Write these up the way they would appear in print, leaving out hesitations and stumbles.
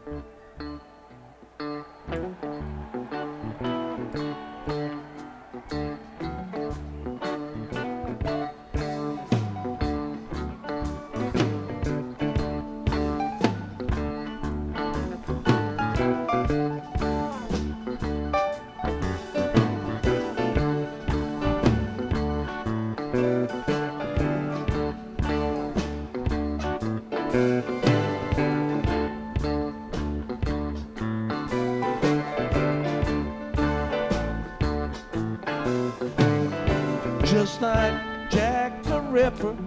Just like Jack the Ripper,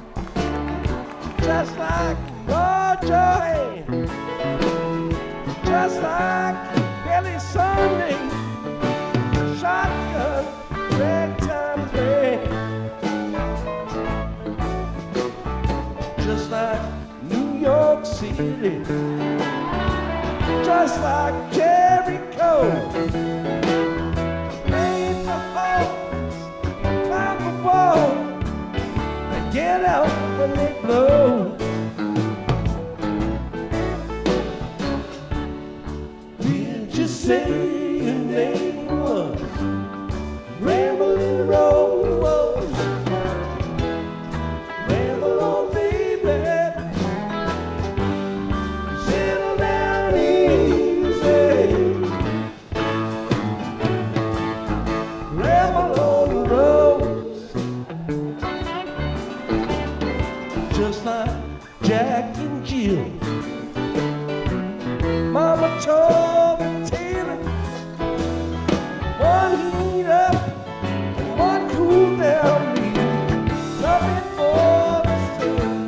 just like Roger Hay, just like Billy Sunday, shotgun, ragtime play. Just like New York City, just like Jericho. Get out when they blow. Did you say your name was Ramblin' Rose? Ramble on, baby. Settle down easy. Ramble on the road. Just like Jack and Jill, Mama told me Taylor, one heat up and one cool down me, nothing more to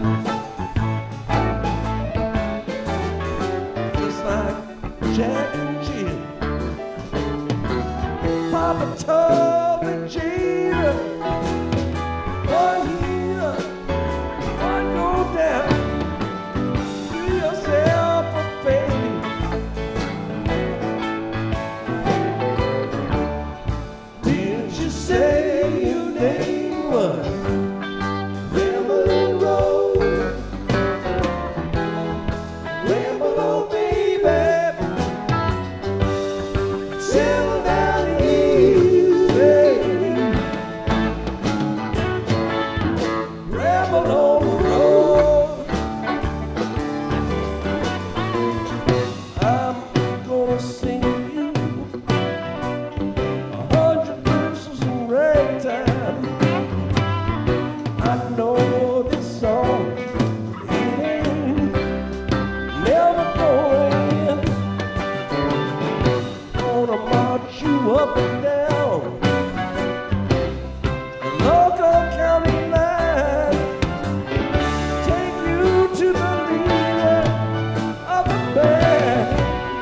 say. Just like Jack and Jill, Papa told me Gina, one heat up, go down, do yourself a favor. Did you say your name was Ramblin' Rose? Ramble on, baby. Settle down easy. Ramble on. Up and down the local county line, take you to the leader of the band.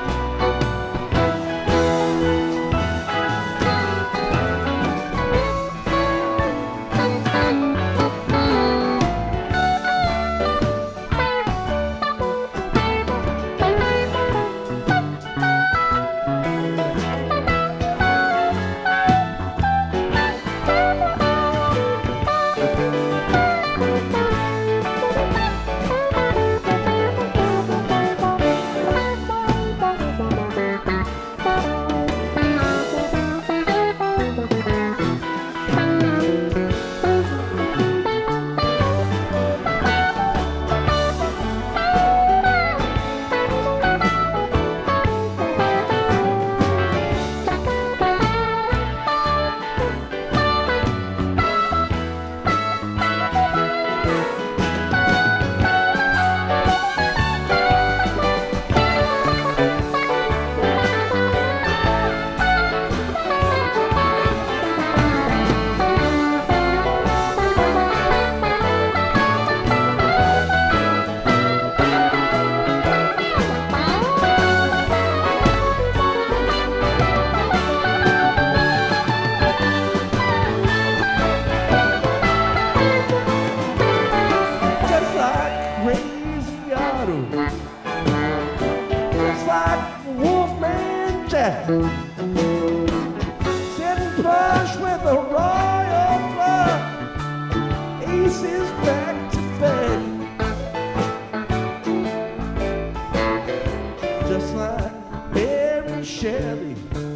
Sitting flush with a royal flush, aces back to back. just like Mary Shelley,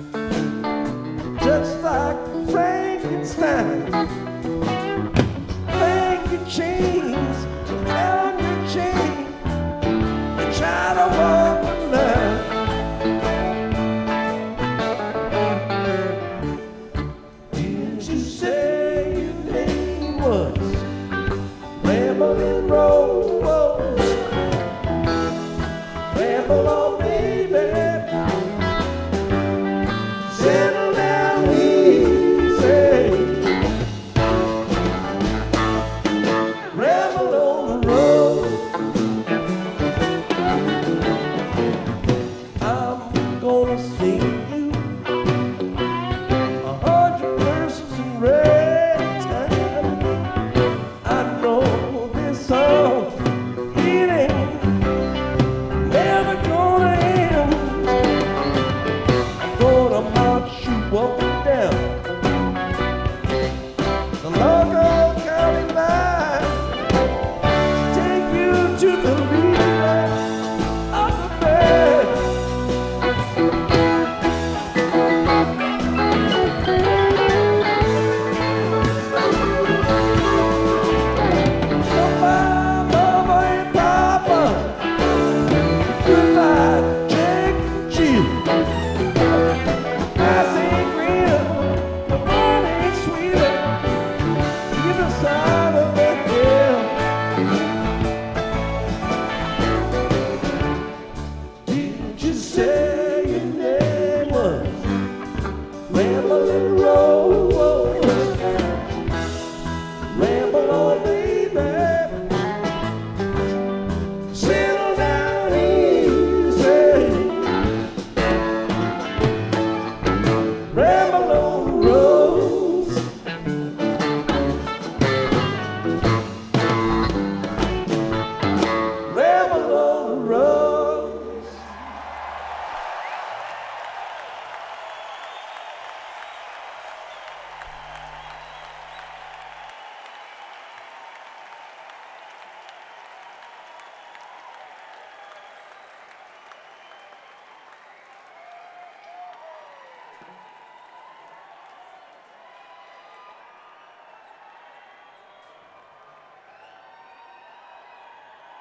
just like Frankenstein. Bang your chains around your chain and try to walk the line. Didn't you say your name was Ramblin' Rose? Ramble on.